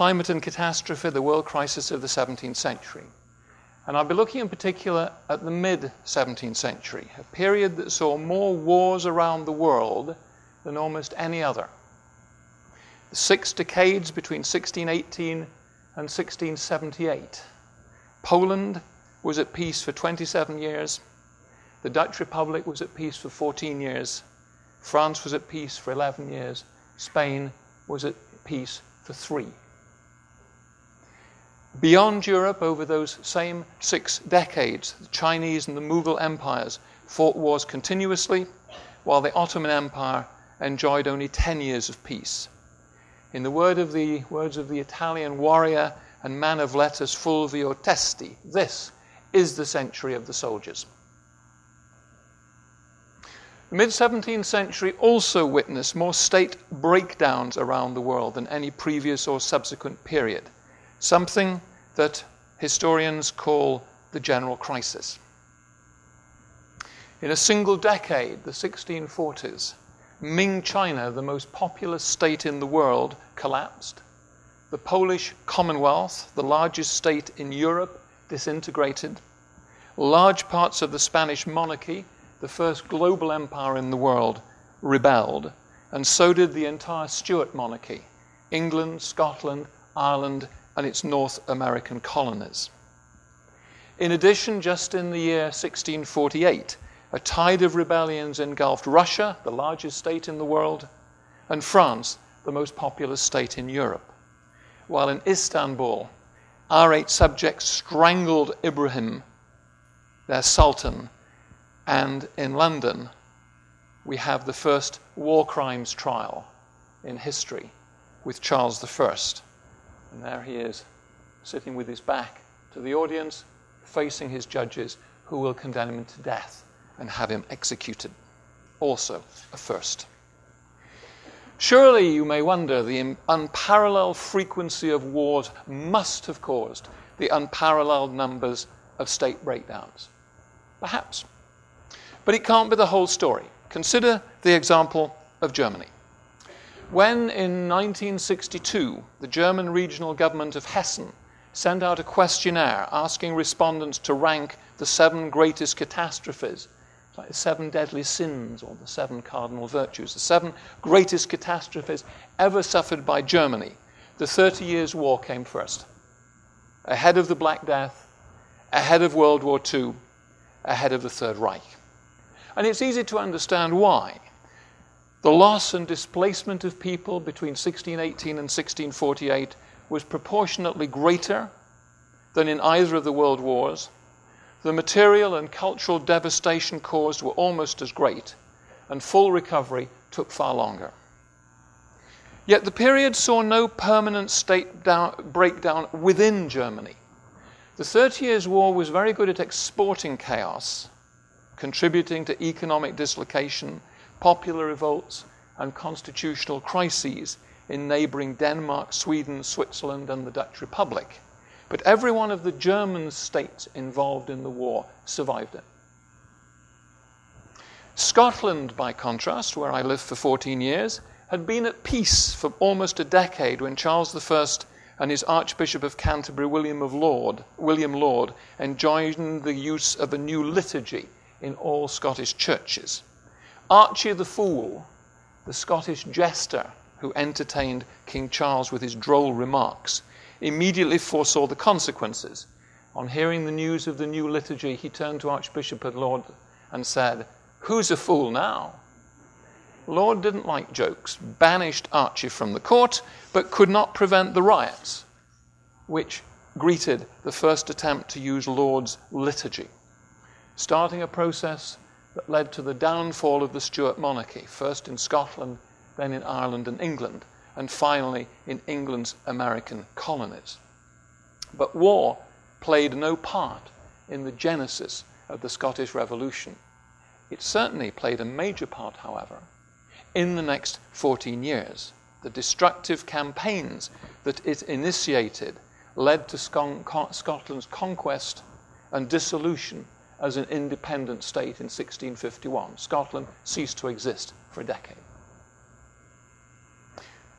climate and catastrophe, the world crisis of the 17th century. And I'll be looking in particular at the mid-17th century, a period that saw more wars around the world than almost any other. The 6 decades between 1618 and 1678. Poland was at peace for 27 years. The Dutch Republic was at peace for 14 years. France was at peace for 11 years. Spain was at peace for 3. Beyond Europe, over those same 6 decades, the Chinese and the Mughal empires fought wars continuously, while the Ottoman Empire enjoyed only 10 years of peace. In the words of the Italian warrior and man of letters Fulvio Testi, this is the century of the soldiers. The mid-17th century also witnessed more state breakdowns around the world than any previous or subsequent period, something that historians call the general crisis. In a single decade, the 1640s, Ming China, the most populous state in the world, collapsed. The Polish Commonwealth, the largest state in Europe, disintegrated. Large parts of the Spanish monarchy, the first global empire in the world, rebelled, and so did the entire Stuart monarchy, England, Scotland, Ireland, and its North American colonies. In addition, just in the year 1648, a tide of rebellions engulfed Russia, the largest state in the world, and France, the most populous state in Europe. While in Istanbul, our 8 subjects strangled Ibrahim, their sultan, and in London, we have the first war crimes trial in history with Charles I. And there he is, sitting with his back to the audience, facing his judges, who will condemn him to death and have him executed. Also a first. Surely, you may wonder, the unparalleled frequency of wars must have caused the unparalleled numbers of state breakdowns. Perhaps. But it can't be the whole story. Consider the example of Germany. When in 1962, the German regional government of Hessen sent out a questionnaire asking respondents to rank the 7 greatest catastrophes, like the 7 deadly sins or the 7 cardinal virtues, the 7 greatest catastrophes ever suffered by Germany, the 30 Years' War came first. Ahead of the Black Death, ahead of World War II, ahead of the Third Reich. And it's easy to understand why. The loss and displacement of people between 1618 and 1648 was proportionately greater than in either of the world wars. The material and cultural devastation caused were almost as great, and full recovery took far longer. Yet the period saw no permanent state breakdown within Germany. The 30 Years' War was very good at exporting chaos, contributing to economic dislocation, popular revolts, and constitutional crises in neighboring Denmark, Sweden, Switzerland, and the Dutch Republic. But every one of the German states involved in the war survived it. Scotland, by contrast, where I lived for 14 years, had been at peace for almost a decade when Charles I and his Archbishop of Canterbury, William Laud, enjoined the use of a new liturgy in all Scottish churches. Archie the Fool, the Scottish jester who entertained King Charles with his droll remarks, immediately foresaw the consequences. On hearing the news of the new liturgy, he turned to Archbishop Laud and said, "Who's a fool now?" Laud didn't like jokes, banished Archie from the court, but could not prevent the riots, which greeted the first attempt to use Laud's liturgy, starting a process that led to the downfall of the Stuart monarchy, first in Scotland, then in Ireland and England, and finally in England's American colonies. But war played no part in the genesis of the Scottish Revolution. It certainly played a major part, however, in the next 14 years. The destructive campaigns that it initiated led to Scotland's conquest and dissolution as an independent state in 1651. Scotland ceased to exist for a decade.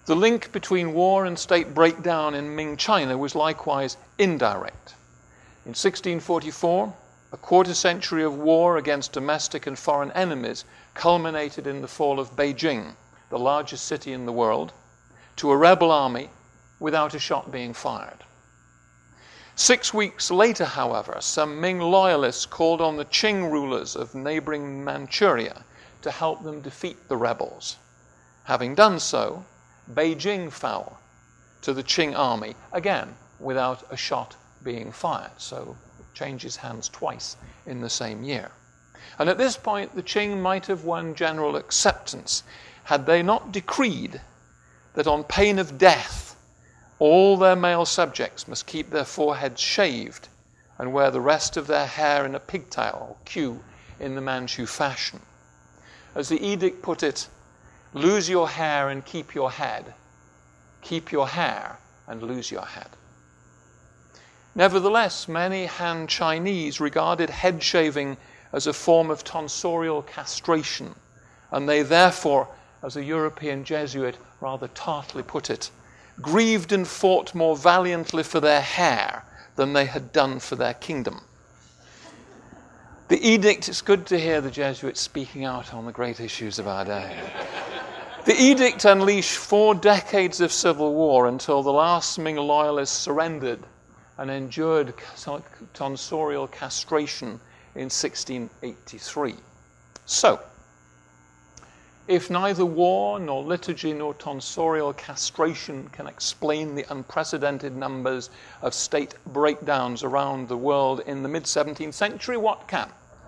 The link between war and state breakdown in Ming China was likewise indirect. In 1644, a quarter century of war against domestic and foreign enemies culminated in the fall of Beijing, the largest city in the world, to a rebel army without a shot being fired. 6 weeks later, however, some Ming loyalists called on the Qing rulers of neighboring Manchuria to help them defeat the rebels. Having done so, Beijing fell to the Qing army, again without a shot being fired. So it changes hands twice in the same year. And at this point, the Qing might have won general acceptance had they not decreed that on pain of death, all their male subjects must keep their foreheads shaved and wear the rest of their hair in a pigtail, or queue, in the Manchu fashion. As the edict put it, lose your hair and keep your head. Keep your hair and lose your head. Nevertheless, many Han Chinese regarded head shaving as a form of tonsorial castration, and they therefore, as a European Jesuit rather tartly put it, grieved and fought more valiantly for their hair than they had done for their kingdom. The edict, it's good to hear the Jesuits speaking out on the great issues of our day. The edict unleashed 4 decades of civil war until the last Ming loyalists surrendered and endured tonsorial castration in 1683. So, if neither war nor liturgy nor tonsorial castration can explain the unprecedented numbers of state breakdowns around the world in the mid-17th century, what can?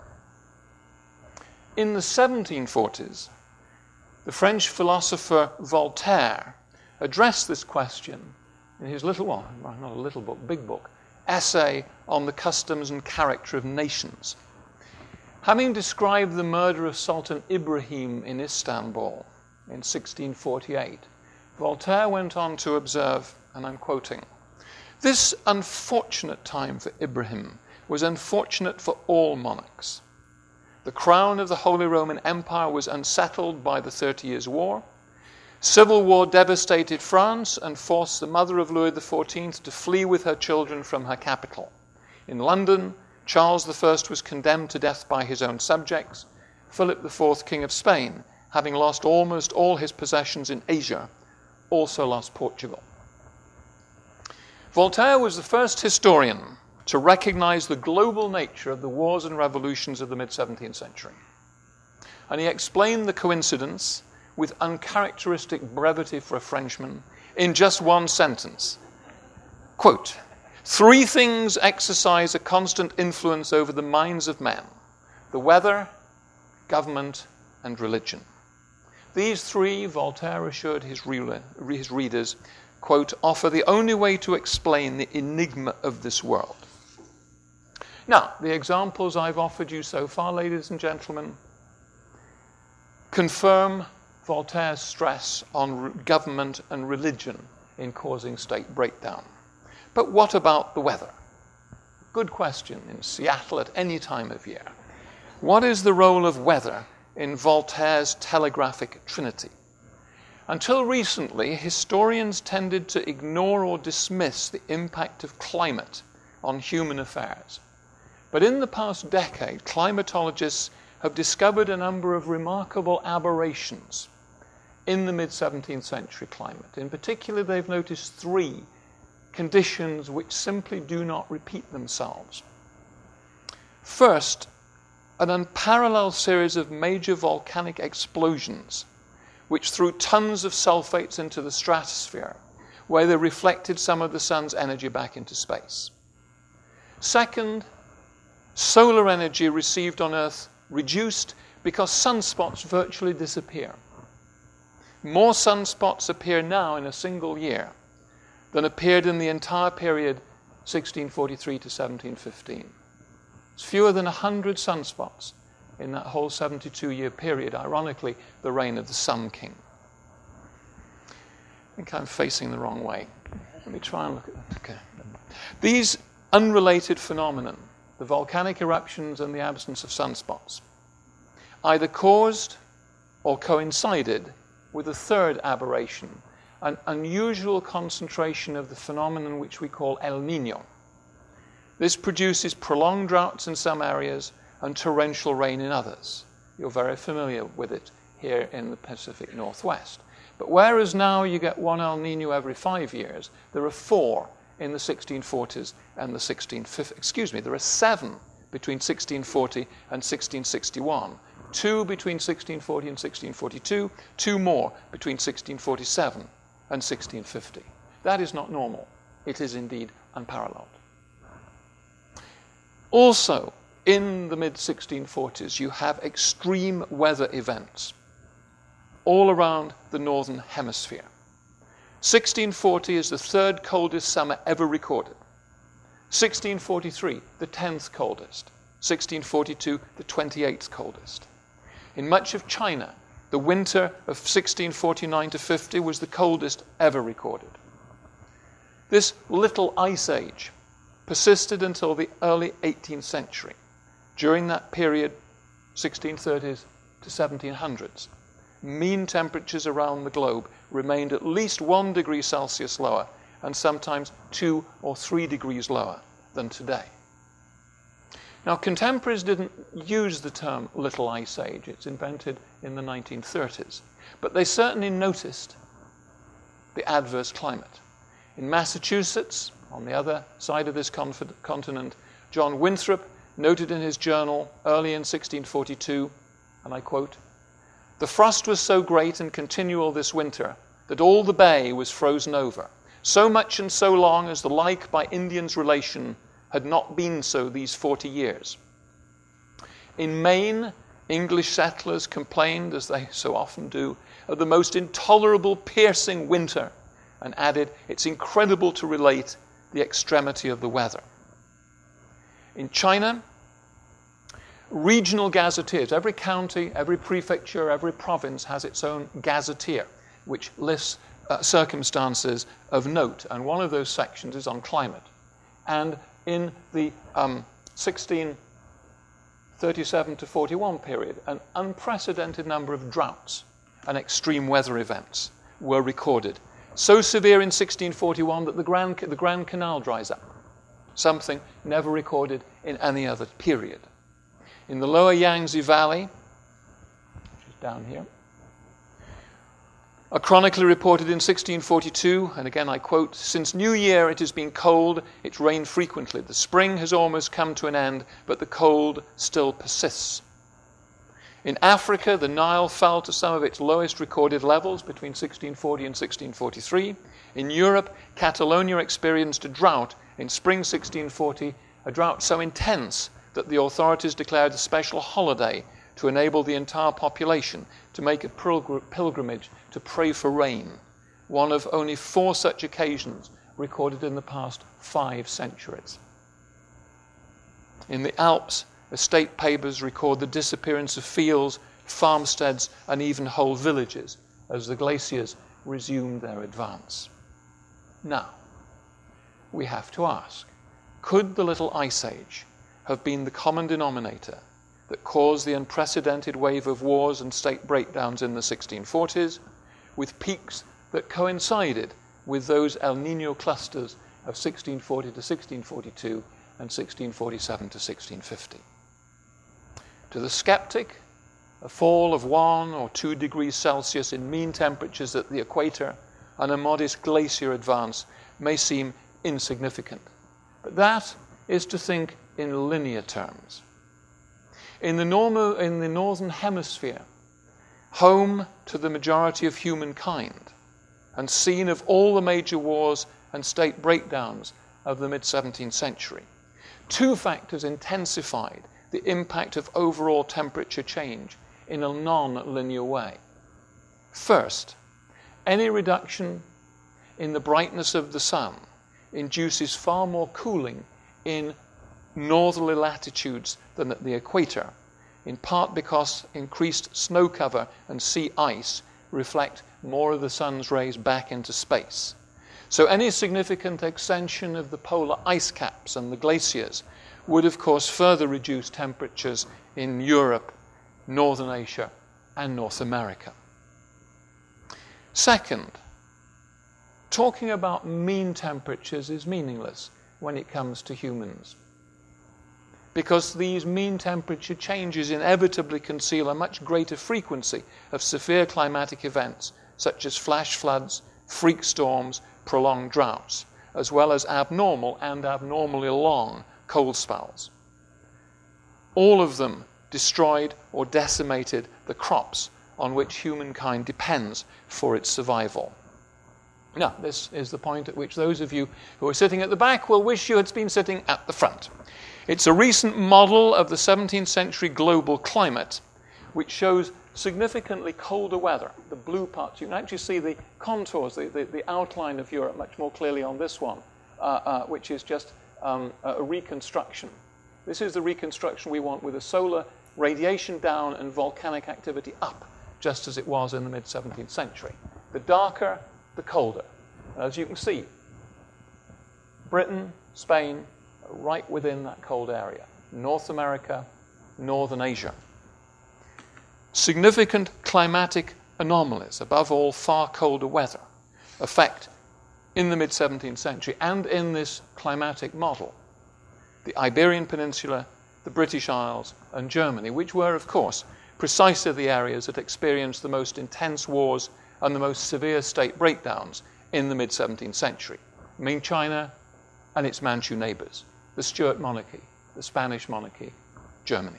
In the 1740s, the French philosopher Voltaire addressed this question in his little, well, not a little book, big book, Essay on the Customs and Character of Nations. Having described the murder of Sultan Ibrahim in Istanbul in 1648, Voltaire went on to observe, and I'm quoting, "This unfortunate time for Ibrahim was unfortunate for all monarchs. The crown of the Holy Roman Empire was unsettled by the 30 Years' War. Civil war devastated France and forced the mother of Louis XIV to flee with her children from her capital. In London, Charles I was condemned to death by his own subjects. Philip IV, King of Spain, having lost almost all his possessions in Asia, also lost Portugal." Voltaire was the first historian to recognize the global nature of the wars and revolutions of the mid-17th century. And he explained the coincidence with uncharacteristic brevity for a Frenchman in just one sentence. Quote, "3 things exercise a constant influence over the minds of men: the weather, government, and religion. These 3, Voltaire assured his readers, quote, offer the only way to explain the enigma of this world." Now, the examples I've offered you so far, ladies and gentlemen, confirm Voltaire's stress on government and religion in causing state breakdown. But what about the weather? Good question in Seattle at any time of year. What is the role of weather in Voltaire's telegraphic trinity? Until recently, historians tended to ignore or dismiss the impact of climate on human affairs. But in the past decade, climatologists have discovered a number of remarkable aberrations in the mid-17th century climate. In particular, they've noticed 3 conditions which simply do not repeat themselves. First, an unparalleled series of major volcanic explosions which threw tons of sulfates into the stratosphere, where they reflected some of the sun's energy back into space. Second, solar energy received on Earth reduced because sunspots virtually disappear. More sunspots appear now in a single year than appeared in the entire period 1643 to 1715. It's fewer than 100 sunspots in that whole 72-year period, ironically, the reign of the Sun King. I think I'm facing the wrong way. Let me try and look at that. Okay. These unrelated phenomena, the volcanic eruptions and the absence of sunspots, either caused or coincided with a third aberration, an unusual concentration of the phenomenon which we call El Niño. This produces prolonged droughts in some areas and torrential rain in others. You're very familiar with it here in the Pacific Northwest. But whereas now you get one El Niño every 5 years, there are 4 in the 1640s and the 1650s. There are 7 between 1640 and 1661, 2 between 1640 and 1642, 2 more between 1647 and 1650. That is not normal. It is indeed unparalleled. Also, in the mid-1640s, you have extreme weather events all around the northern hemisphere. 1640 is the 3rd coldest summer ever recorded. 1643, the 10th coldest. 1642, the 28th coldest. In much of China, the winter of 1649 to 50 was the coldest ever recorded. This little ice age persisted until the early 18th century. During that period, 1630s to 1700s, mean temperatures around the globe remained at least 1 degree Celsius lower and sometimes 2 or 3 degrees lower than today. Now, contemporaries didn't use the term Little Ice Age. It's invented in the 1930s. But they certainly noticed the adverse climate. In Massachusetts, on the other side of this continent, John Winthrop noted in his journal early in 1642, and I quote, "The frost was so great and continual this winter that all the bay was frozen over, so much and so long as the like by Indians' relation had not been so these 40 years. In Maine, English settlers complained, as they so often do, of the most intolerable piercing winter, and added, it's incredible to relate the extremity of the weather." In China, regional gazetteers, every county, every prefecture, every province has its own gazetteer, which lists circumstances of note, and one of those sections is on climate. And in the 1637 to 41 period, an unprecedented number of droughts and extreme weather events were recorded. So severe in 1641 that the Grand Canal dries up, something never recorded in any other period. In the lower Yangtze Valley, which is down here, a chronicler reported in 1642, and again I quote, "Since New Year it has been cold, it's rained frequently. The spring has almost come to an end, but the cold still persists." In Africa, the Nile fell to some of its lowest recorded levels between 1640 and 1643. In Europe, Catalonia experienced a drought in spring 1640, a drought so intense that the authorities declared a special holiday to enable the entire population to make a pilgrimage to pray for rain, one of only 4 such occasions recorded in the past 5 centuries. In the Alps, estate papers record the disappearance of fields, farmsteads, and even whole villages as the glaciers resumed their advance. Now, we have to ask, could the Little Ice Age have been the common denominator that caused the unprecedented wave of wars and state breakdowns in the 1640s, with peaks that coincided with those El Niño clusters of 1640 to 1642 and 1647 to 1650? To the skeptic, a fall of 1 or 2 degrees Celsius in mean temperatures at the equator and a modest glacier advance may seem insignificant. But that is to think in linear terms. In the northern hemisphere, home to the majority of humankind, and scene of all the major wars and state breakdowns of the mid-17th century, 2 factors intensified the impact of overall temperature change in a non-linear way. First, any reduction in the brightness of the sun induces far more cooling in northerly latitudes than at the equator, in part because increased snow cover and sea ice reflect more of the sun's rays back into space. So any significant extension of the polar ice caps and the glaciers would, of course, further reduce temperatures in Europe, Northern Asia, and North America. Second, talking about mean temperatures is meaningless when it comes to humans, because these mean temperature changes inevitably conceal a much greater frequency of severe climatic events such as flash floods, freak storms, prolonged droughts, as well as abnormal and abnormally long cold spells. All of them destroyed or decimated the crops on which humankind depends for its survival. Now, this is the point at which those of you who are sitting at the back will wish you had been sitting at the front. It's a recent model of the 17th century global climate, which shows significantly colder weather. The blue parts, you can actually see the contours, the outline of Europe much more clearly on this one, which is just a reconstruction. This is the reconstruction we want, with the solar radiation down and volcanic activity up, just as it was in the mid-17th century. The darker, the colder. As you can see, Britain, Spain, right within that cold area. North America, Northern Asia. Significant climatic anomalies, above all far colder weather, affect in the mid-17th century and in this climatic model the Iberian Peninsula, the British Isles, and Germany, which were, of course, precisely the areas that experienced the most intense wars and the most severe state breakdowns in the mid-17th century. Ming China and its Manchu neighbors, the Stuart monarchy, the Spanish monarchy, Germany.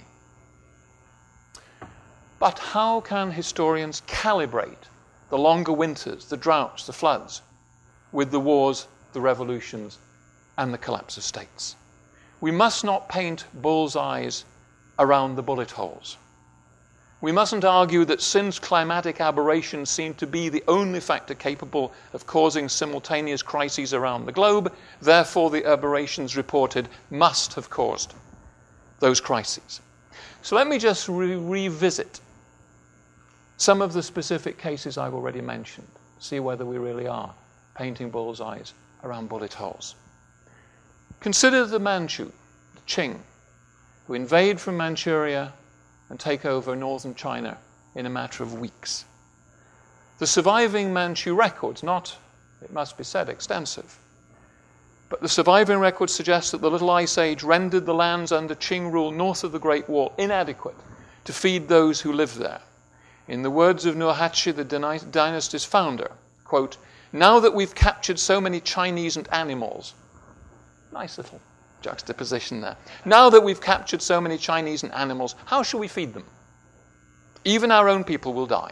But how can historians calibrate the longer winters, the droughts, the floods, with the wars, the revolutions, and the collapse of states? We must not paint bullseyes around the bullet holes. We mustn't argue that since climatic aberrations seem to be the only factor capable of causing simultaneous crises around the globe, therefore the aberrations reported must have caused those crises. So let me just revisit some of the specific cases I've already mentioned, see whether we really are painting bullseyes around bullet holes. Consider the Manchu, the Qing, who invade from Manchuria and take over northern China in a matter of weeks. The surviving Manchu records, not, it must be said, extensive, but the surviving records suggest that the Little Ice Age rendered the lands under Qing rule north of the Great Wall inadequate to feed those who lived there. In the words of Nurhaci, the dynasty's founder, quote, "Now that we've captured so many Chinese and animals," nice little juxtaposition there. "Now that we've captured so many Chinese and animals, how shall we feed them? Even our own people will die."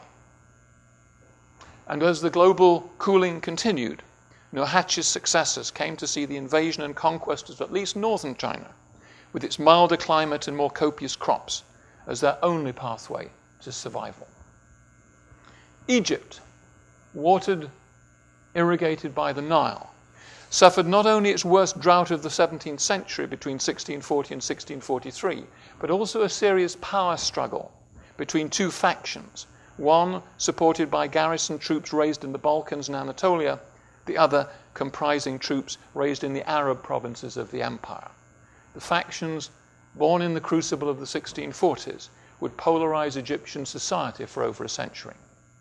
And as the global cooling continued, Nurhaci's successors came to see the invasion and conquest of at least northern China, with its milder climate and more copious crops, as their only pathway to survival. Egypt, watered, irrigated by the Nile, suffered not only its worst drought of the 17th century between 1640 and 1643, but also a serious power struggle between two factions, one supported by garrison troops raised in the Balkans and Anatolia, the other comprising troops raised in the Arab provinces of the empire. The factions, born in the crucible of the 1640s, would polarize Egyptian society for over a century.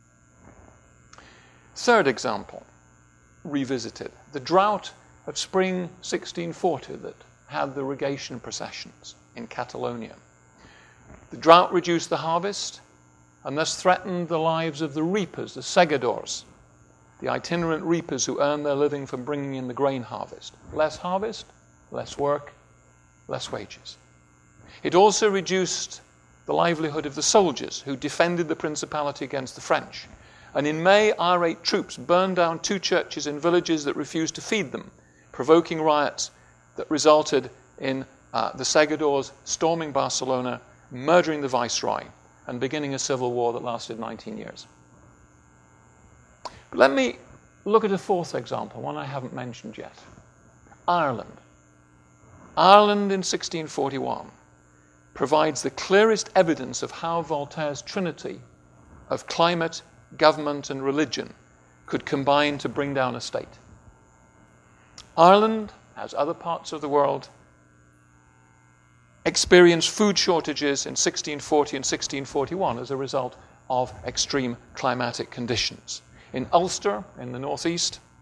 Third example, revisited, the drought of spring 1640 that had the irrigation processions in Catalonia. The drought reduced the harvest and thus threatened the lives of the reapers, the segadors, the itinerant reapers who earned their living from bringing in the grain harvest. Less harvest, less work, less wages. It also reduced the livelihood of the soldiers who defended the principality against the French. And in May, irate troops burned down 2 churches in villages that refused to feed them, provoking riots that resulted in the segadors storming Barcelona, murdering the viceroy, and beginning a civil war that lasted 19 years. But let me look at a fourth example, one I haven't mentioned yet. Ireland. Ireland in 1641 provides the clearest evidence of how Voltaire's trinity of climate, government, and religion could combine to bring down a state. Ireland, as other parts of the world, experienced food shortages in 1640 and 1641 as a result of extreme climatic conditions. In Ulster, in the northeast,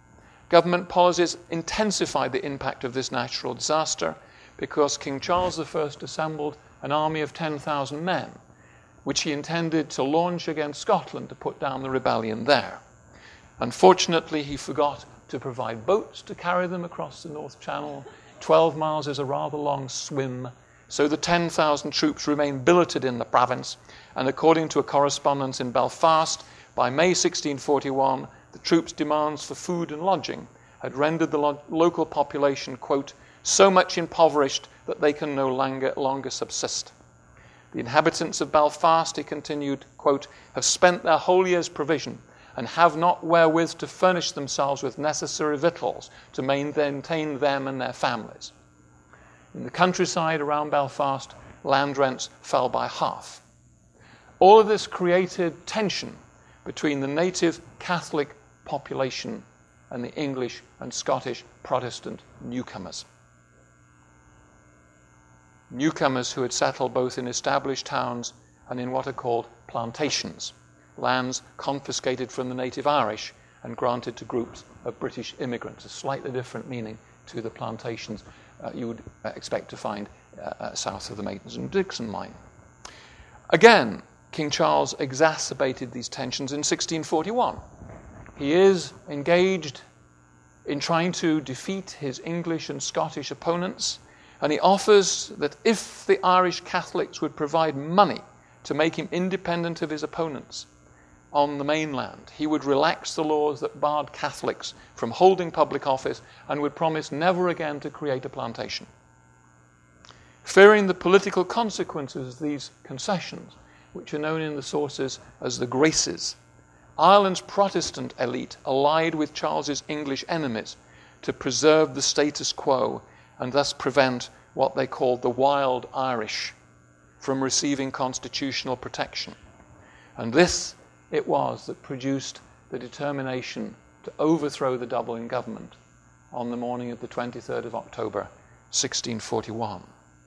Government policies intensified the impact of this natural disaster because King Charles I assembled an army of 10,000 men, which he intended to launch against Scotland to put down the rebellion there. Unfortunately, he forgot to provide boats to carry them across the North Channel. 12 miles is a rather long swim, so the 10,000 troops remained billeted in the province, and according to a correspondence in Belfast, by May 1641, the troops' demands for food and lodging had rendered the local population, quote, so much impoverished that they can no longer subsist. The inhabitants of Belfast, he continued, quote, have spent their whole year's provision and have not wherewith to furnish themselves with necessary victuals to maintain them and their families. In the countryside around Belfast, land rents fell by half. All of this created tension between the native Catholic population and the English and Scottish Protestant newcomers. Newcomers who had settled both in established towns and in what are called plantations, lands confiscated from the native Irish and granted to groups of British immigrants, a slightly different meaning to the plantations you would expect to find south of the Maitland and Dixon line. Again, King Charles exacerbated these tensions in 1641. He is engaged in trying to defeat his English and Scottish opponents, and he offers that if the Irish Catholics would provide money to make him independent of his opponents on the mainland, he would relax the laws that barred Catholics from holding public office and would promise never again to create a plantation. Fearing the political consequences of these concessions, which are known in the sources as the Graces, Ireland's Protestant elite allied with Charles's English enemies to preserve the status quo and thus prevent what they called the Wild Irish from receiving constitutional protection. And this it was that produced the determination to overthrow the Dublin government on the morning of the 23rd of October, 1641.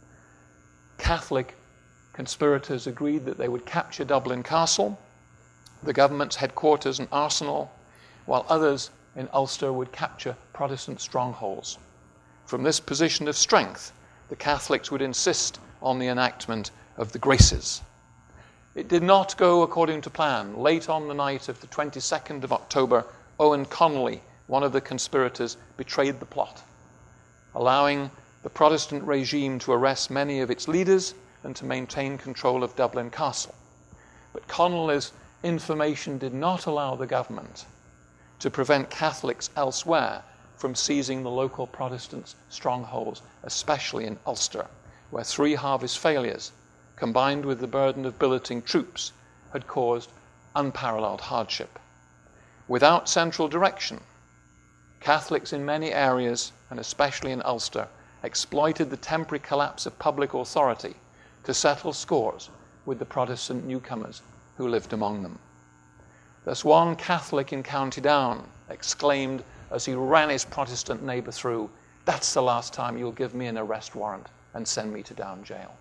Catholic conspirators agreed that they would capture Dublin Castle, the government's headquarters and arsenal, while others in Ulster would capture Protestant strongholds. From this position of strength, the Catholics would insist on the enactment of the Graces. It did not go according to plan. Late on the night of the 22nd of October, Owen Connolly, one of the conspirators, betrayed the plot, allowing the Protestant regime to arrest many of its leaders and to maintain control of Dublin Castle. But Connolly's information did not allow the government to prevent Catholics elsewhere from seizing the local Protestant strongholds, especially in Ulster, where 3 harvest failures, combined with the burden of billeting troops, had caused unparalleled hardship. Without central direction, Catholics in many areas, and especially in Ulster, exploited the temporary collapse of public authority to settle scores with the Protestant newcomers who lived among them. Thus one Catholic in County Down exclaimed as he ran his Protestant neighbour through, "That's the last time you'll give me an arrest warrant and send me to Down Jail."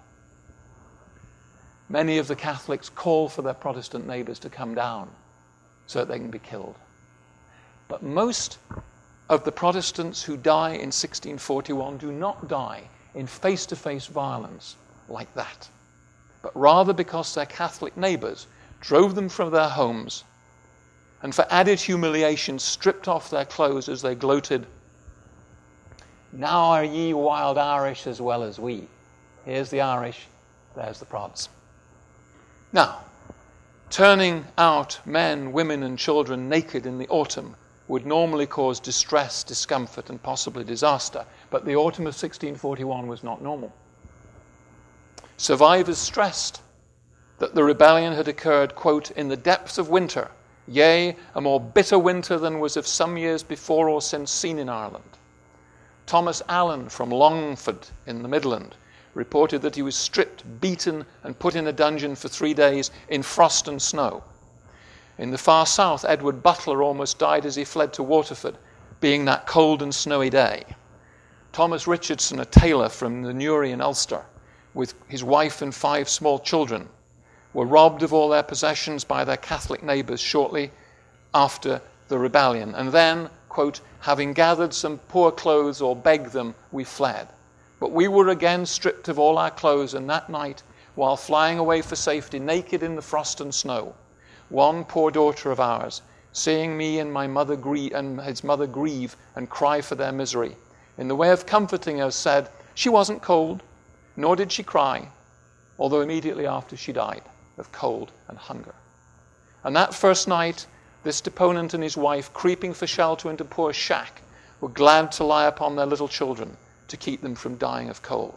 Many of the Catholics call for their Protestant neighbours to come down so that they can be killed. But most of the Protestants who die in 1641 do not die in face-to-face violence like that, but rather because their Catholic neighbours drove them from their homes and for added humiliation stripped off their clothes as they gloated, "Now are ye wild Irish as well as we. Here's the Irish, there's the Prods." Now, turning out men, women, and children naked in the autumn would normally cause distress, discomfort, and possibly disaster, but the autumn of 1641 was not normal. Survivors stressed that the rebellion had occurred, quote, "in the depth of winter, yea, a more bitter winter than was of some years before or since seen in Ireland." Thomas Allen from Longford in the Midland reported that he was stripped, beaten, and put in a dungeon for 3 days in frost and snow. In the far south, Edward Butler almost died as he fled to Waterford, being that cold and snowy day. Thomas Richardson, a tailor from the Newry in Ulster, with his wife and 5 small children, were robbed of all their possessions by their Catholic neighbours shortly after the rebellion, and then, quote, having gathered some poor clothes or begged them, we fled. But we were again stripped of all our clothes, and that night, while flying away for safety, naked in the frost and snow, one poor daughter of ours, seeing me and my mother his mother grieve and cry for their misery, in the way of comforting us, said she wasn't cold, nor did she cry, although immediately after she died of cold and hunger. And that first night, this deponent and his wife, creeping for shelter into a poor shack, were glad to lie upon their little children to keep them from dying of cold.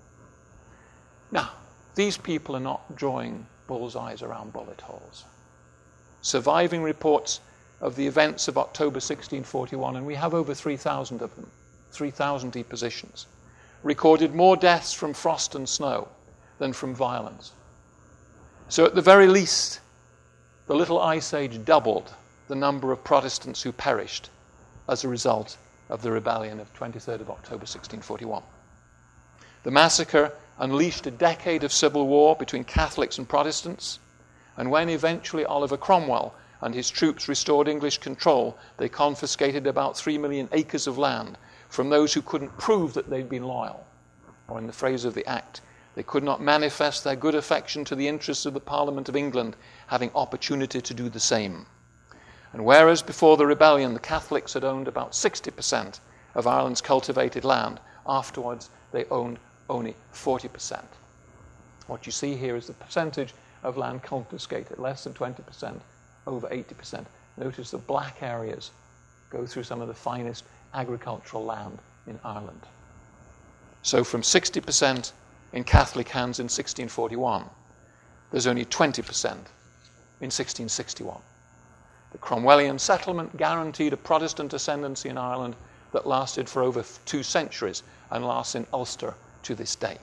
Now, these people are not drawing bullseyes around bullet holes. Surviving reports of the events of October 1641, and we have over 3,000 of them, 3,000 depositions, recorded more deaths from frost and snow than from violence. So at the very least, the Little Ice Age doubled the number of Protestants who perished as a result of the rebellion of 23rd of October 1641. The massacre unleashed a decade of civil war between Catholics and Protestants, and when eventually Oliver Cromwell and his troops restored English control, they confiscated about 3 million acres of land from those who couldn't prove that they'd been loyal, or in the phrase of the Act, they could not manifest their good affection to the interests of the Parliament of England, having opportunity to do the same. And whereas before the rebellion the Catholics had owned about 60% of Ireland's cultivated land, afterwards they owned only 40%. What you see here is the percentage of land confiscated, less than 20%, over 80%. Notice the black areas go through some of the finest agricultural land in Ireland. So from 60% in Catholic hands in 1641, there's only 20% in 1661. The Cromwellian settlement guaranteed a Protestant ascendancy in Ireland that lasted for over 2 centuries and lasts in Ulster to this day.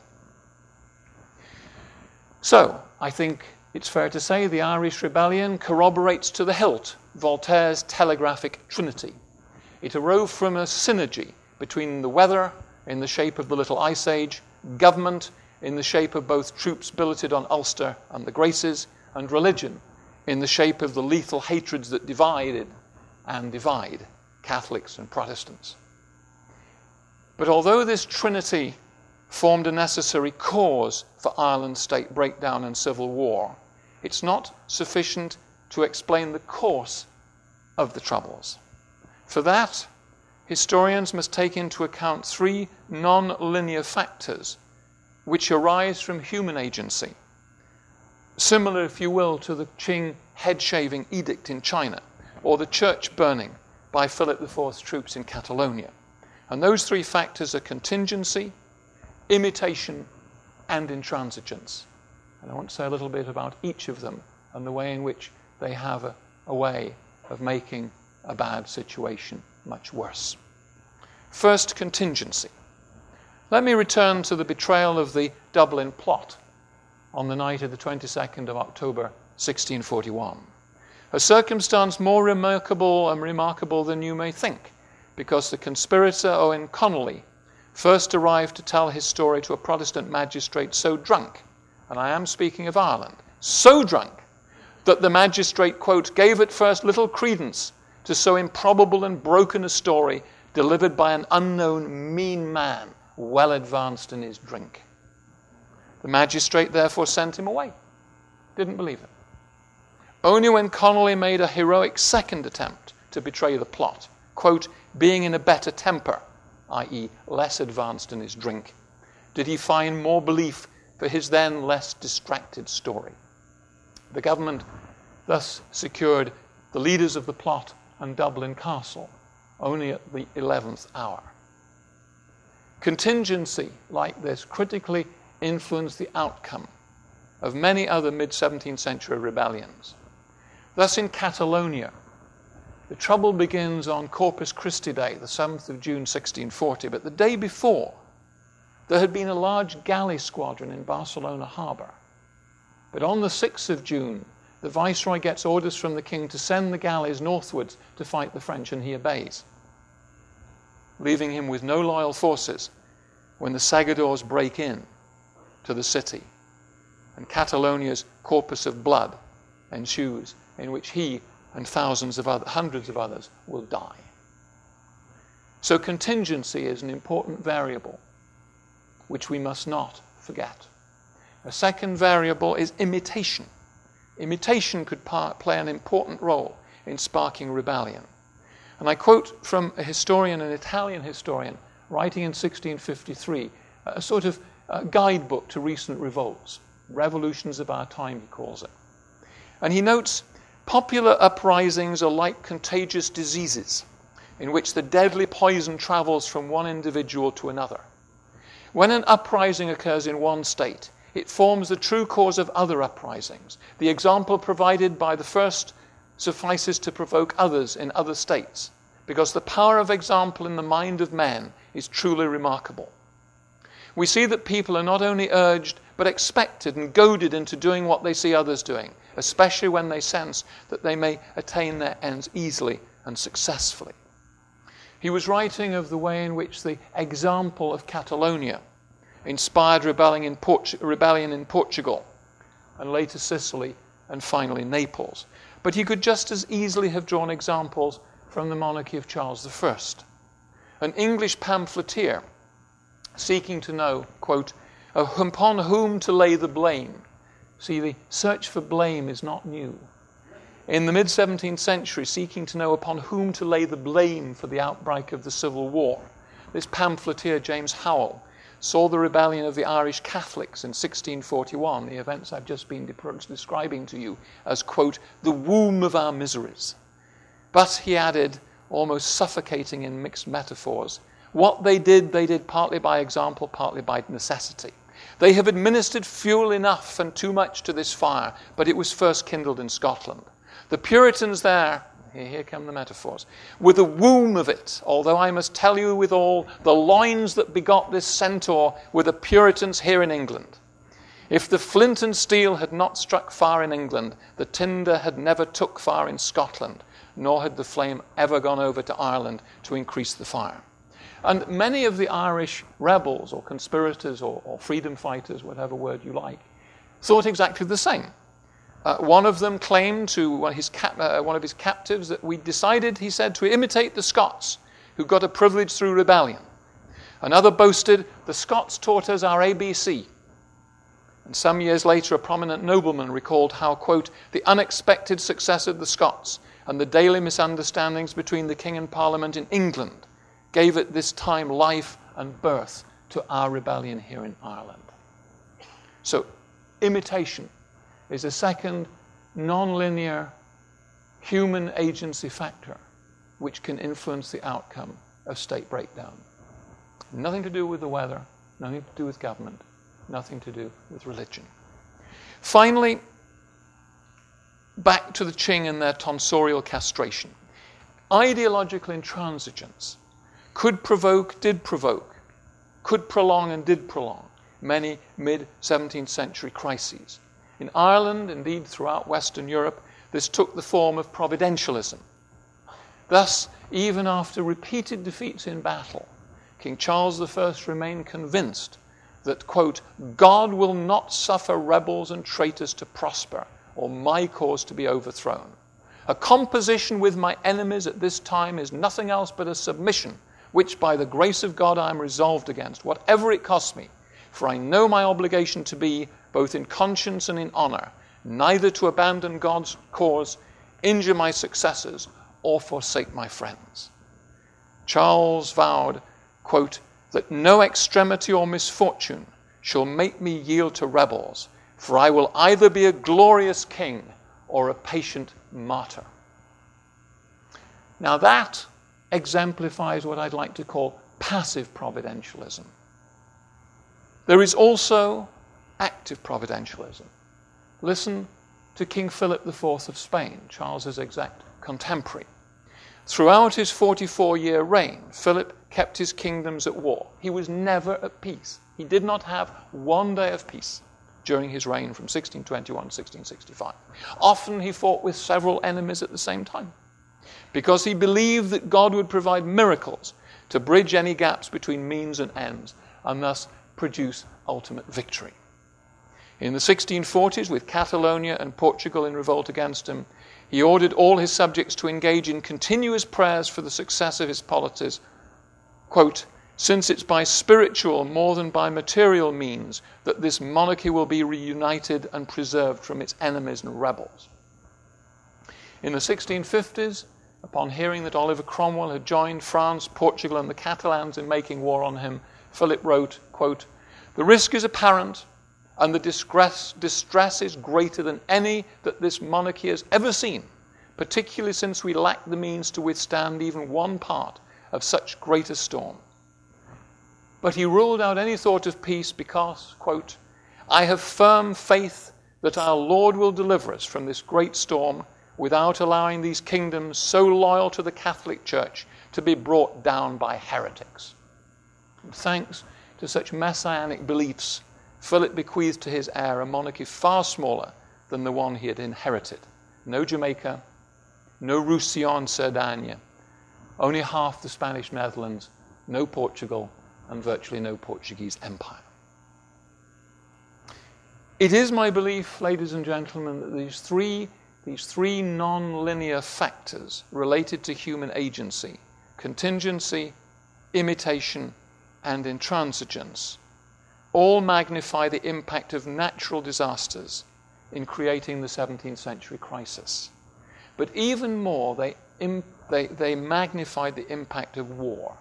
So, I think it's fair to say the Irish Rebellion corroborates to the hilt Voltaire's telegraphic trinity. It arose from a synergy between the weather in the shape of the Little Ice Age, government in the shape of both troops billeted on Ulster and the Graces, and religion in the shape of the lethal hatreds that divided and divide Catholics and Protestants. But although this trinity formed a necessary cause for Ireland's state breakdown and civil war, it's not sufficient to explain the course of the Troubles. For that, historians must take into account 3 non-linear factors which arise from human agency, similar, if you will, to the Qing head-shaving edict in China or the church burning by Philip IV's troops in Catalonia. And those 3 factors are contingency, imitation, and intransigence. And I want to say a little bit about each of them and the way in which they have a way of making a bad situation much worse. First, contingency. Let me return to the betrayal of the Dublin plot on the night of the 22nd of October 1641. A circumstance more remarkable than you may think, because the conspirator Owen Connolly first arrived to tell his story to a Protestant magistrate so drunk, and I am speaking of Ireland, so drunk that the magistrate, quote, gave at first little credence to so improbable and broken a story delivered by an unknown mean man well advanced in his drink. The magistrate therefore sent him away. Didn't believe him. Only when Connolly made a heroic second attempt to betray the plot, quote, being in a better temper, i.e. less advanced in his drink, did he find more belief for his then less distracted story. The government thus secured the leaders of the plot and Dublin Castle only at the 11th hour. Contingency like this critically influenced the outcome of many other mid-17th century rebellions. Thus in Catalonia, the trouble begins on Corpus Christi Day, the 7th of June 1640, but the day before, there had been a large galley squadron in Barcelona harbour. But on the 6th of June, the Viceroy gets orders from the King to send the galleys northwards to fight the French, and he obeys, leaving him with no loyal forces when the Segadors break in to the city, and Catalonia's corpus of blood ensues, in which he and hundreds of others will die. So contingency is an important variable, which we must not forget. A second variable is imitation. Imitation could play an important role in sparking rebellion. And I quote from a historian, an Italian historian, writing in 1653, a sort of guidebook to recent revolts. Revolutions of our time, he calls it. And he notes, popular uprisings are like contagious diseases in which the deadly poison travels from one individual to another. When an uprising occurs in one state, it forms the true cause of other uprisings. The example provided by the first suffices to provoke others in other states, because the power of example in the mind of men is truly remarkable. We see that people are not only urged, but expected and goaded into doing what they see others doing, especially when they sense that they may attain their ends easily and successfully. He was writing of the way in which the example of Catalonia inspired rebellion in Portugal, and later Sicily, and finally Naples. But he could just as easily have drawn examples from the monarchy of Charles I. An English pamphleteer, seeking to know, quote, upon whom to lay the blame. See, the search for blame is not new. In the mid-17th century, seeking to know upon whom to lay the blame for the outbreak of the Civil War, this pamphleteer, James Howell, saw the rebellion of the Irish Catholics in 1641, the events I've just been describing to you, as, quote, the womb of our miseries. But, he added, almost suffocating in mixed metaphors, what they did partly by example, partly by necessity. They have administered fuel enough and too much to this fire, but it was first kindled in Scotland. The Puritans there, here come the metaphors, were the womb of it, although I must tell you withal, the loins that begot this centaur were the Puritans here in England. If the flint and steel had not struck fire in England, the tinder had never took fire in Scotland, nor had the flame ever gone over to Ireland to increase the fire. And many of the Irish rebels or conspirators or freedom fighters, whatever word you like, thought exactly the same. One of them claimed to one of his captives that we decided, he said, to imitate the Scots, who got a privilege through rebellion. Another boasted, the Scots taught us our ABC. And some years later, a prominent nobleman recalled how, quote, the unexpected success of the Scots and the daily misunderstandings between the king and parliament in England gave at this time life and birth to our rebellion here in Ireland. So, imitation is a second non-linear human agency factor which can influence the outcome of state breakdown. Nothing to do with the weather, nothing to do with government, nothing to do with religion. Finally, back to the Qing and their tonsorial castration. Ideological intransigence could provoke, did provoke, could prolong and did prolong many mid-17th century crises. In Ireland, indeed throughout Western Europe, this took the form of providentialism. Thus, even after repeated defeats in battle, King Charles I remained convinced that, quote, God will not suffer rebels and traitors to prosper, or my cause to be overthrown. A composition with my enemies at this time is nothing else but a submission, which by the grace of God I am resolved against, whatever it costs me. For I know my obligation to be, both in conscience and in honor, neither to abandon God's cause, injure my successors, or forsake my friends. Charles vowed, quote, that no extremity or misfortune shall make me yield to rebels, for I will either be a glorious king or a patient martyr. Now that exemplifies what I'd like to call passive providentialism. There is also active providentialism. Listen to King Philip IV of Spain, Charles's exact contemporary. Throughout his 44-year reign, Philip kept his kingdoms at war. He was never at peace. He did not have one day of peace during his reign from 1621 to 1665. Often he fought with several enemies at the same time, because he believed that God would provide miracles to bridge any gaps between means and ends, and thus produce ultimate victory. In the 1640s, with Catalonia and Portugal in revolt against him, he ordered all his subjects to engage in continuous prayers for the success of his policies, quote, since it's by spiritual more than by material means that this monarchy will be reunited and preserved from its enemies and rebels. In the 1650s, upon hearing that Oliver Cromwell had joined France, Portugal, and the Catalans in making war on him, Philip wrote, quote, the risk is apparent and the distress is greater than any that this monarchy has ever seen, particularly since we lack the means to withstand even one part of such great a storm. But he ruled out any thought of peace because, quote, I have firm faith that our Lord will deliver us from this great storm without allowing these kingdoms so loyal to the Catholic Church to be brought down by heretics. And thanks to such messianic beliefs, Philip bequeathed to his heir a monarchy far smaller than the one he had inherited. No Jamaica, no Roussillon, Cerdagne, only half the Spanish Netherlands, no Portugal, and virtually no Portuguese empire. It is my belief, ladies and gentlemen, that these three non-linear factors related to human agency, contingency, imitation, and intransigence, all magnify the impact of natural disasters in creating the 17th century crisis. But even more, they magnified the impact of war.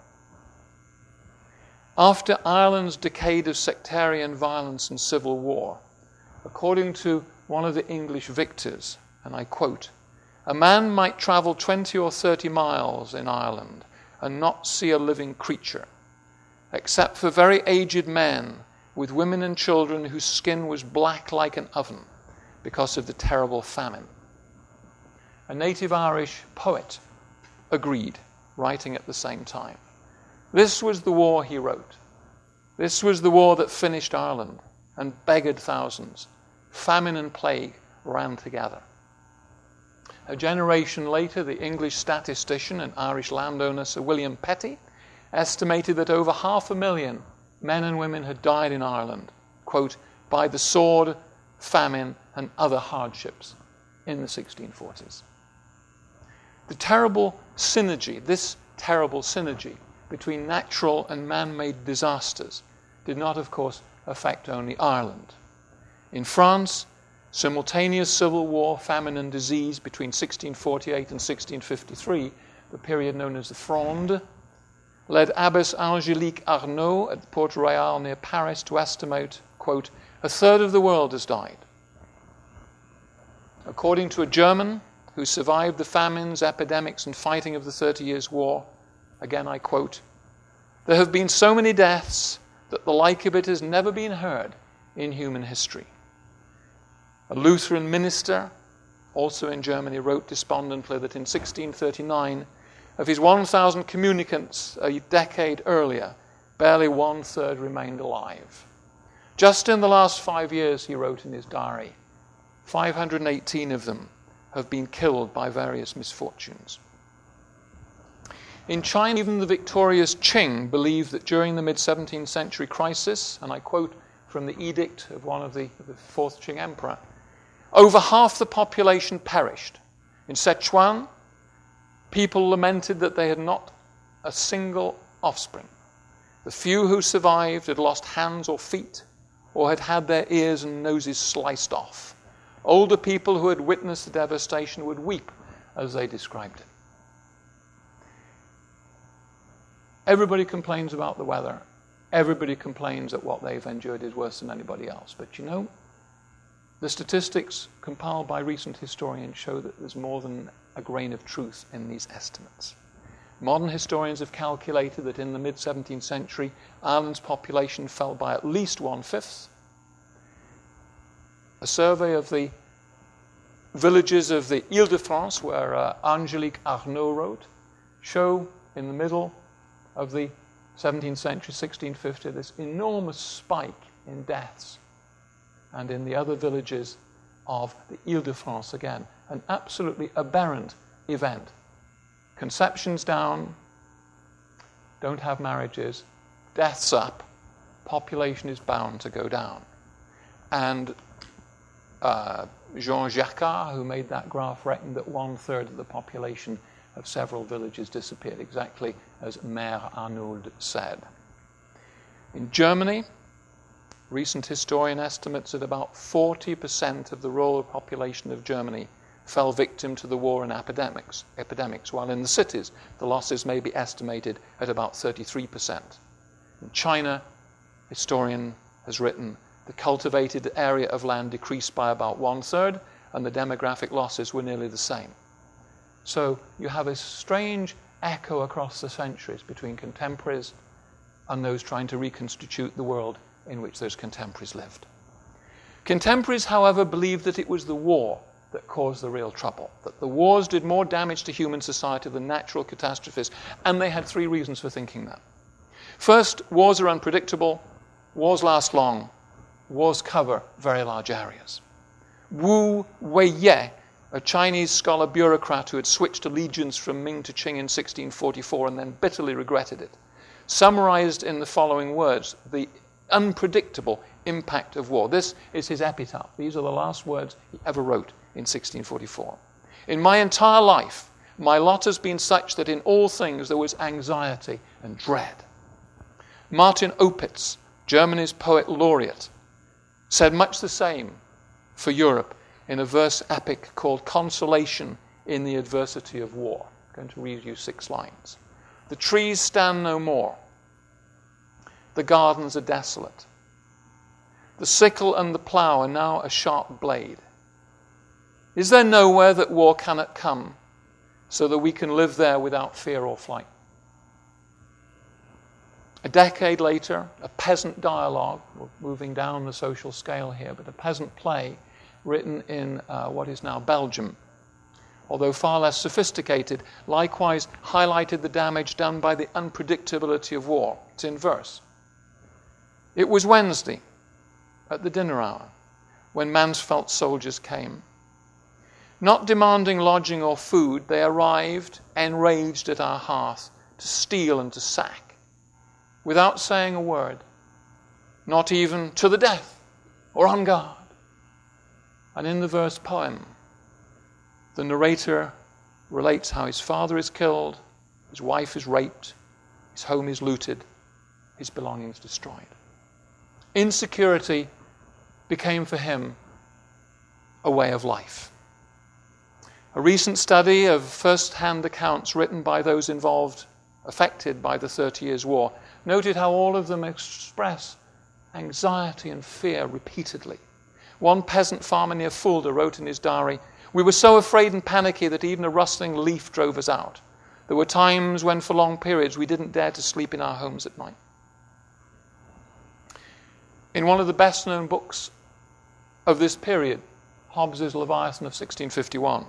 After Ireland's decade of sectarian violence and civil war, according to one of the English victors, and I quote, a man might travel 20 or 30 miles in Ireland and not see a living creature, except for very aged men with women and children whose skin was black like an oven because of the terrible famine. A native Irish poet agreed, writing at the same time. This was the war, he wrote. This was the war that finished Ireland and beggared thousands. Famine and plague ran together. A generation later, the English statistician and Irish landowner Sir William Petty estimated that over 500,000 men and women had died in Ireland, quote, by the sword, famine, and other hardships in the 1640s. This terrible synergy between natural and man-made disasters did not, of course, affect only Ireland. In France, simultaneous civil war, famine, and disease between 1648 and 1653, the period known as the Fronde, led Abbess Angélique Arnaud at Port Royal near Paris to estimate, quote, a third of the world has died. According to a German who survived the famines, epidemics, and fighting of the 30 Years' War, again I quote, there have been so many deaths that the like of it has never been heard in human history. A Lutheran minister, also in Germany, wrote despondently that in 1639, of his 1,000 communicants a decade earlier, barely 1/3 remained alive. Just in the last 5 years, he wrote in his diary, 518 of them have been killed by various misfortunes. In China, even the victorious Qing believed that during the mid-17th century crisis, and I quote from the edict of one of the fourth Qing emperor, over half the population perished. In Sichuan, people lamented that they had not a single offspring. The few who survived had lost hands or feet, or had had their ears and noses sliced off. Older people who had witnessed the devastation would weep as they described it. Everybody complains about the weather. Everybody complains that what they've endured is worse than anybody else. But you know, the statistics compiled by recent historians show that there's more than a grain of truth in these estimates. Modern historians have calculated that in the mid-17th century, Ireland's population fell by at least 1/5. A survey of the villages of the Ile-de-France, where Angélique Arnaud wrote, show in the middle of the 17th century, 1650, this enormous spike in deaths. And in the other villages of the Ile-de-France, again, an absolutely aberrant event. Conceptions down, don't have marriages, deaths up, population is bound to go down. And Jean Jacquard, who made that graph, reckoned that 1/3 of the population of several villages disappeared, exactly as Mayor Arnauld said. In Germany, recent historian estimates that about 40% of the rural population of Germany fell victim to the war and epidemics, while in the cities, the losses may be estimated at about 33%. In China, historian has written, the cultivated area of land decreased by about 1/3, and the demographic losses were nearly the same. So you have a strange echo across the centuries between contemporaries and those trying to reconstitute the world in which those contemporaries lived. Contemporaries, however, believed that it was the war that caused the real trouble, that the wars did more damage to human society than natural catastrophes, and they had 3 reasons for thinking that. First, wars are unpredictable, wars last long, wars cover very large areas. Wu Weiye, a Chinese scholar bureaucrat who had switched allegiance from Ming to Qing in 1644 and then bitterly regretted it, summarized in the following words the unpredictable impact of war. This is his epitaph. These are the last words he ever wrote in 1644. In my entire life, my lot has been such that in all things there was anxiety and dread. Martin Opitz, Germany's poet laureate, said much the same for Europe in a verse epic called Consolation in the Adversity of War. I'm going to read you 6 lines. The trees stand no more. The gardens are desolate. The sickle and the plough are now a sharp blade. Is there nowhere that war cannot come, so that we can live there without fear or flight? A decade later, a peasant dialogue, we're moving down the social scale here, but a peasant play written in what is now Belgium, although far less sophisticated, likewise highlighted the damage done by the unpredictability of war. It's in verse. It was Wednesday, at the dinner hour, when Mansfeldt soldiers came. Not demanding lodging or food, they arrived, enraged at our hearth, to steal and to sack, without saying a word, not even to the death or on guard. And in the verse poem, the narrator relates how his father is killed, his wife is raped, his home is looted, his belongings destroyed. Insecurity became for him a way of life. A recent study of first-hand accounts written by those involved, affected by the 30 Years' War, noted how all of them express anxiety and fear repeatedly. One peasant farmer near Fulda wrote in his diary, "We were so afraid and panicky that even a rustling leaf drove us out. There were times when for long periods we didn't dare to sleep in our homes at night." In one of the best-known books of this period, Hobbes' Leviathan of 1651,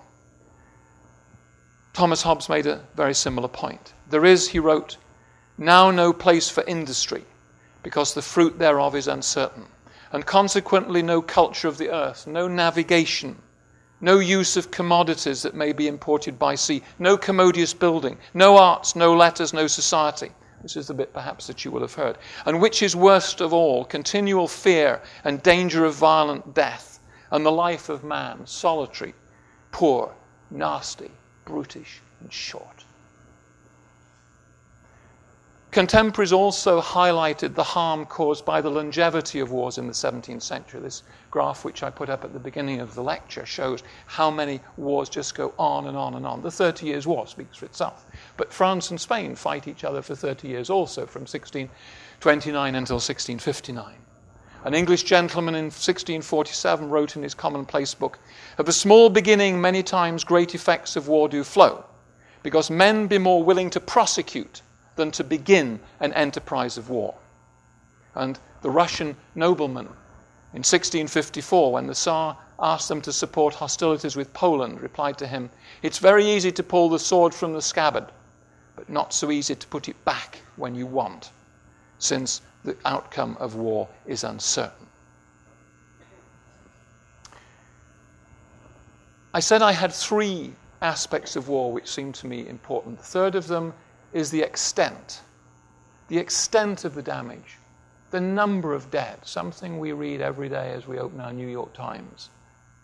Thomas Hobbes made a very similar point. There is, he wrote, now no place for industry, because the fruit thereof is uncertain, and consequently no culture of the earth, no navigation, no use of commodities that may be imported by sea, no commodious building, no arts, no letters, no society. This is the bit perhaps that you will have heard. And which is worst of all, continual fear and danger of violent death, and the life of man, solitary, poor, nasty, brutish, and short. Contemporaries also highlighted the harm caused by the longevity of wars in the 17th century. This graph, which I put up at the beginning of the lecture, shows how many wars just go on and on and on. The 30 Years' War speaks for itself. But France and Spain fight each other for 30 years also, from 1629 until 1659. An English gentleman in 1647 wrote in his commonplace book, "Of a small beginning many times great effects of war do flow, because men be more willing to prosecute than to begin an enterprise of war." And the Russian nobleman in 1654, when the Tsar asked them to support hostilities with Poland, replied to him, "It's very easy to pull the sword from the scabbard, but not so easy to put it back when you want, since the outcome of war is uncertain." I said I had 3 aspects of war which seemed to me important. The third of them is the extent of the damage, the number of dead, something we read every day as we open our New York Times.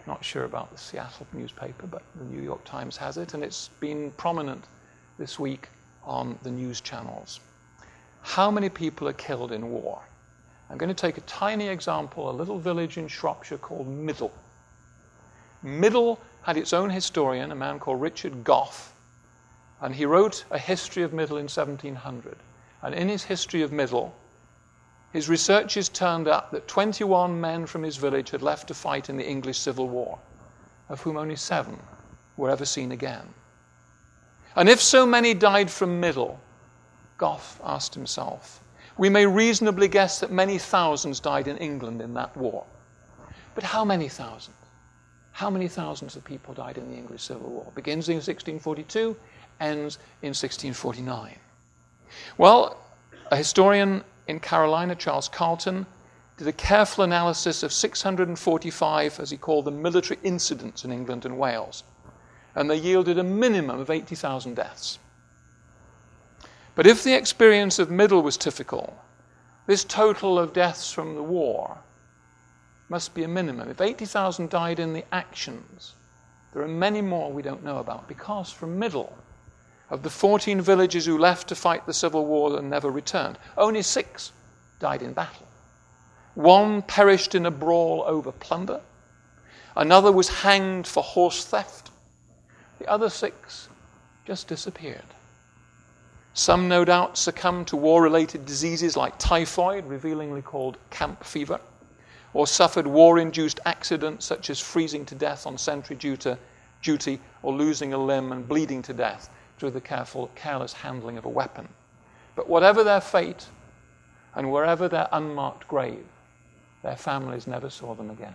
Not sure about the Seattle newspaper, but the New York Times has it, and it's been prominent this week on the news channels. How many people are killed in war? I'm going to take a tiny example, a little village in Shropshire called Middle. Middle had its own historian, a man called Richard Gough, and he wrote a history of Middle in 1700. And in his history of Middle, his researches turned up that 21 men from his village had left to fight in the English Civil War, of whom only 7 were ever seen again. And if so many died from Middle, Gough asked himself, we may reasonably guess that many thousands died in England in that war. But how many thousands? How many thousands of people died in the English Civil War? Begins in 1642, ends in 1649. Well, a historian in Carolina, Charles Carlton, did a careful analysis of 645, as he called them, military incidents in England and Wales. And they yielded a minimum of 80,000 deaths. But if the experience of Middle was typical, this total of deaths from the war must be a minimum. If 80,000 died in the actions, there are many more we don't know about, because from Middle, of the 14 villages who left to fight the Civil War and never returned, only 6 died in battle. 1 perished in a brawl over plunder. Another was hanged for horse theft. The other 6 just disappeared. Some, no doubt, succumbed to war-related diseases like typhoid, revealingly called camp fever, or suffered war-induced accidents such as freezing to death on sentry duty or losing a limb and bleeding to death through the careless handling of a weapon. But whatever their fate and wherever their unmarked grave, their families never saw them again.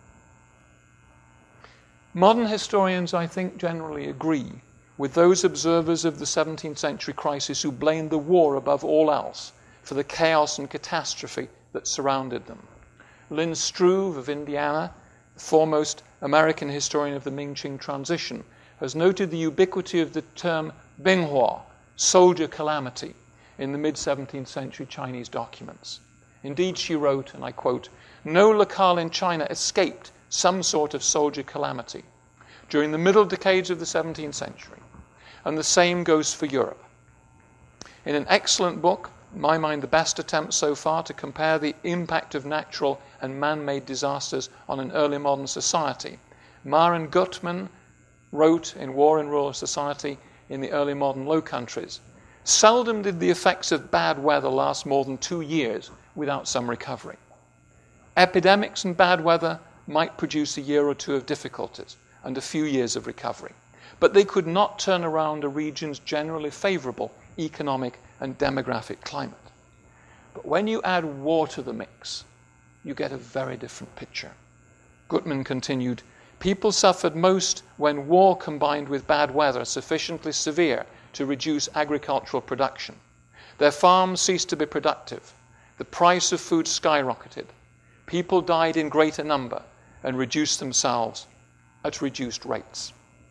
Modern historians, I think, generally agree with those observers of the 17th century crisis who blamed the war above all else for the chaos and catastrophe that surrounded them. Lynn Struve of Indiana, the foremost American historian of the Ming-Qing transition, has noted the ubiquity of the term Binghua, soldier calamity, in the mid-17th century Chinese documents. Indeed, she wrote, and I quote, "No locale in China escaped some sort of soldier calamity during the middle decades of the 17th century, and the same goes for Europe." In an excellent book, in my mind the best attempt so far to compare the impact of natural and man-made disasters on an early modern society, Maren Gutman wrote in War and Rural Society in the early modern Low Countries, seldom did the effects of bad weather last more than 2 years without some recovery. Epidemics and bad weather might produce a year or 2 of difficulties and a few years of recovery, but they could not turn around a region's generally favorable economic and demographic climate. But when you add war to the mix, you get a very different picture. Gutman continued, "People suffered most when war combined with bad weather sufficiently severe to reduce agricultural production. Their farms ceased to be productive. The price of food skyrocketed. People died in greater number and reduced themselves at reduced rates."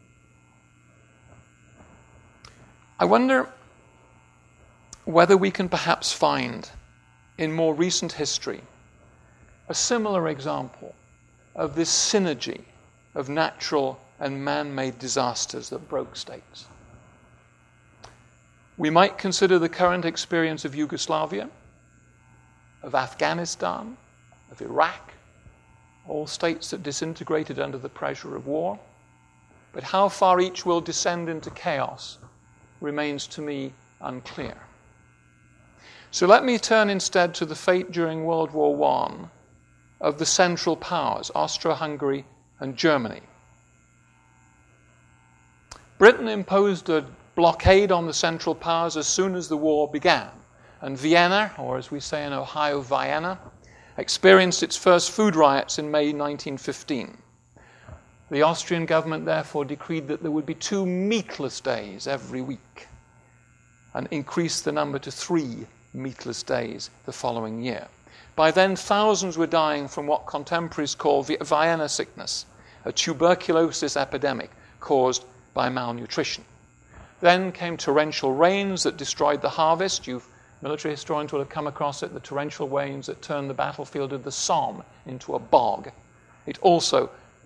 I wonder whether we can perhaps find in more recent history a similar example of this synergy of natural and man-made disasters that broke states. We might consider the current experience of Yugoslavia, of Afghanistan, of Iraq, all states that disintegrated under the pressure of war. But how far each will descend into chaos remains to me unclear. So let me turn instead to the fate during World War I of the Central Powers, Austro-Hungary and Germany. Britain imposed a blockade on the Central Powers as soon as the war began, and Vienna, or as we say in Ohio, Vienna, experienced its first food riots in May 1915. The Austrian government therefore decreed that there would be 2 meatless days every week, and increased the number to 3 meatless days the following year. By then, thousands were dying from what contemporaries call Vienna sickness, a tuberculosis epidemic caused by malnutrition. Then came torrential rains that destroyed the harvest. Military historians will have come across it, the torrential rains that turned the battlefield of the Somme into a bog. It also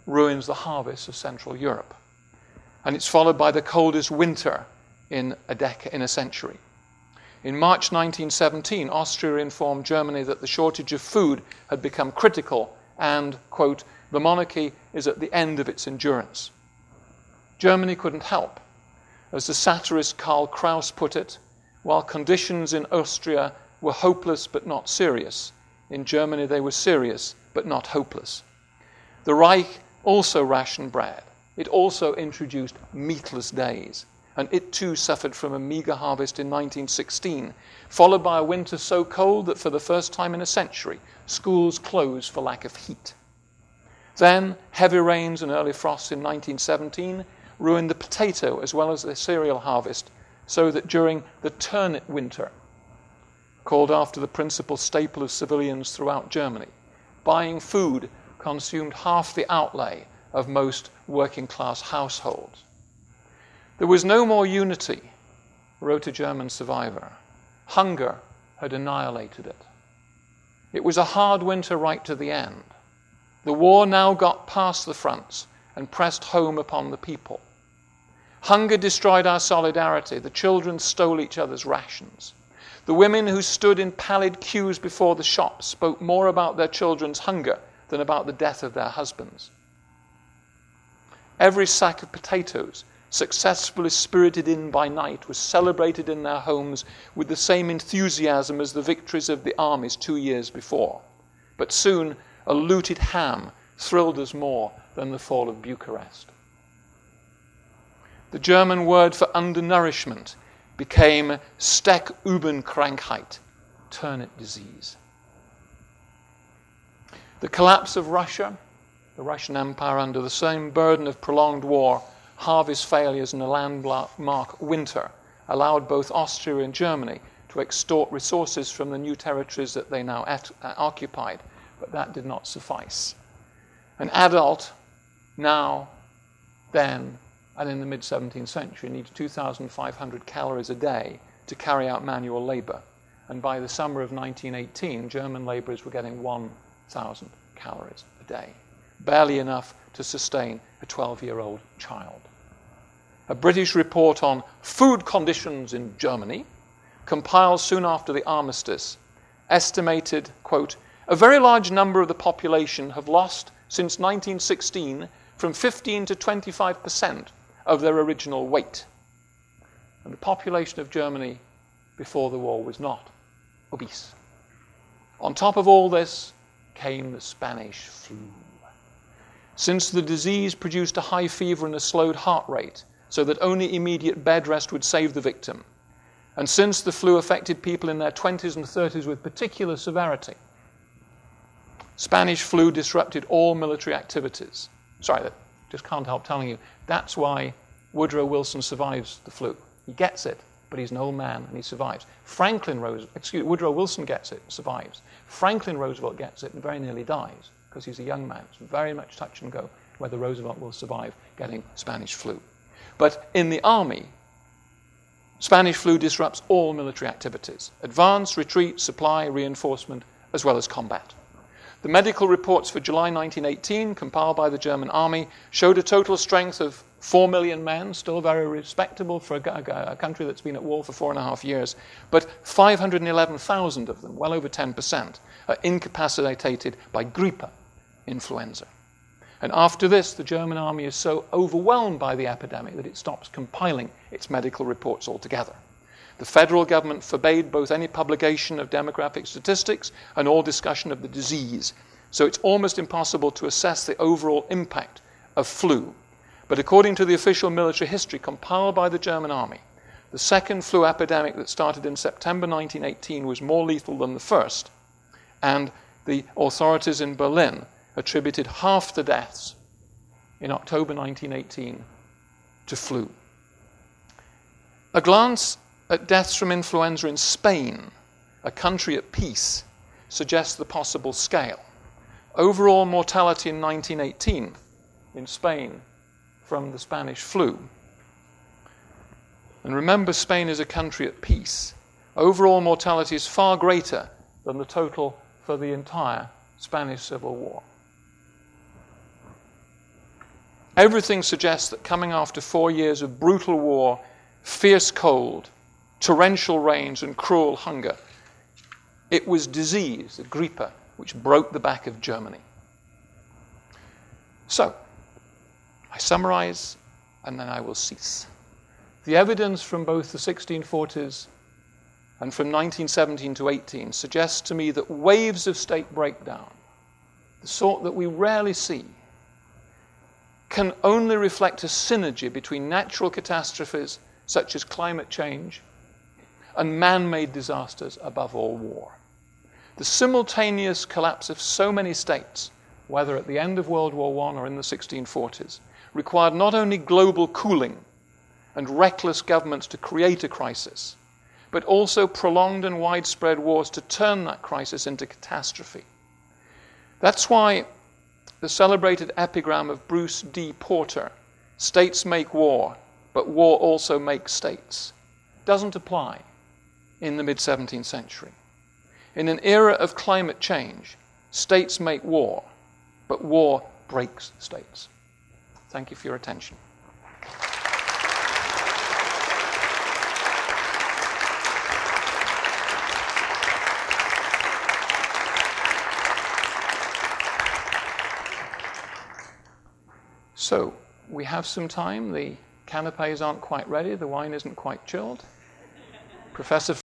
ruins the harvests of Central Europe. And it's followed by the coldest winter in a century. In March 1917, Austria informed Germany that the shortage of food had become critical and, quote, the monarchy is at the end of its endurance. Germany couldn't help. As the satirist Karl Kraus put it, while conditions in Austria were hopeless but not serious, in Germany they were serious but not hopeless. The Reich also rationed bread. It also introduced meatless days, and it too suffered from a meager harvest in 1916, followed by a winter so cold that for the first time in a century, schools closed for lack of heat. Then, heavy rains and early frosts in 1917 ruined the potato as well as the cereal harvest, so that during the turnip winter, called after the principal staple of civilians throughout Germany, buying food consumed half the outlay of most working-class households. There was no more unity, wrote a German survivor. Hunger had annihilated it. It was a hard winter right to the end. The war now got past the fronts and pressed home upon the people. Hunger destroyed our solidarity. The children stole each other's rations. The women who stood in pallid queues before the shops spoke more about their children's hunger than about the death of their husbands. Every sack of potatoes successfully spirited in by night was celebrated in their homes with the same enthusiasm as the victories of the armies 2 years before. But soon a looted ham thrilled us more than the fall of Bucharest. The German word for undernourishment became Stechübenkrankheit, turnip disease. The collapse of Russia, the Russian Empire under the same burden of prolonged war, harvest failures and a landmark winter, allowed both Austria and Germany to extort resources from the new territories that they now occupied, but that did not suffice. An adult now, then, and in the mid-17th century needs 2,500 calories a day to carry out manual labor. And by the summer of 1918, German laborers were getting 1,000 calories a day, barely enough to sustain a 12-year-old child. A British report on food conditions in Germany, compiled soon after the armistice, estimated, quote, a very large number of the population have lost since 1916 from 15 to 25% of their original weight. And the population of Germany before the war was not obese. On top of all this came the Spanish flu. Since the disease produced a high fever and a slowed heart rate, so that only immediate bed rest would save the victim, and since the flu affected people in their 20s and 30s with particular severity, Spanish flu disrupted all military activities. Sorry, I just can't help telling you. That's why Woodrow Wilson survives the flu. He gets it, but he's an old man and he survives. Woodrow Wilson gets it and survives. Franklin Roosevelt gets it and very nearly dies because he's a young man. It's very much touch and go whether Roosevelt will survive getting Spanish flu. But in the army, Spanish flu disrupts all military activities: advance, retreat, supply, reinforcement, as well as combat. The medical reports for July 1918, compiled by the German army, showed a total strength of 4 million men, still very respectable for a country that's been at war for 4.5 years, but 511,000 of them, well over 10%, are incapacitated by Grippe, influenza. And after this, the German army is so overwhelmed by the epidemic that it stops compiling its medical reports altogether. The federal government forbade both any publication of demographic statistics and all discussion of the disease, so it's almost impossible to assess the overall impact of flu. But according to the official military history compiled by the German army, the second flu epidemic that started in September 1918 was more lethal than the first, and the authorities in Berlin attributed half the deaths in October 1918 to flu. A glance at deaths from influenza in Spain, a country at peace, suggests the possible scale. Overall mortality in 1918 in Spain from the Spanish flu. And remember, Spain is a country at peace. Overall mortality is far greater than the total for the entire Spanish Civil War. Everything suggests that coming after 4 years of brutal war, fierce cold, torrential rains, and cruel hunger, it was disease, the grippe, which broke the back of Germany. So, I summarize, and then I will cease. The evidence from both the 1640s and from 1917 to 18 suggests to me that waves of state breakdown, the sort that we rarely see, can only reflect a synergy between natural catastrophes such as climate change and man-made disasters, above all war. The simultaneous collapse of so many states, whether at the end of World War I or in the 1640s, required not only global cooling and reckless governments to create a crisis, but also prolonged and widespread wars to turn that crisis into catastrophe. That's why the celebrated epigram of Bruce D. Porter, "States make war, but war also makes states," doesn't apply in the mid-17th century. In an era of climate change, states make war, but war breaks states. Thank you for your attention. So, we have some time. The canapes aren't quite ready. The wine isn't quite chilled. Professor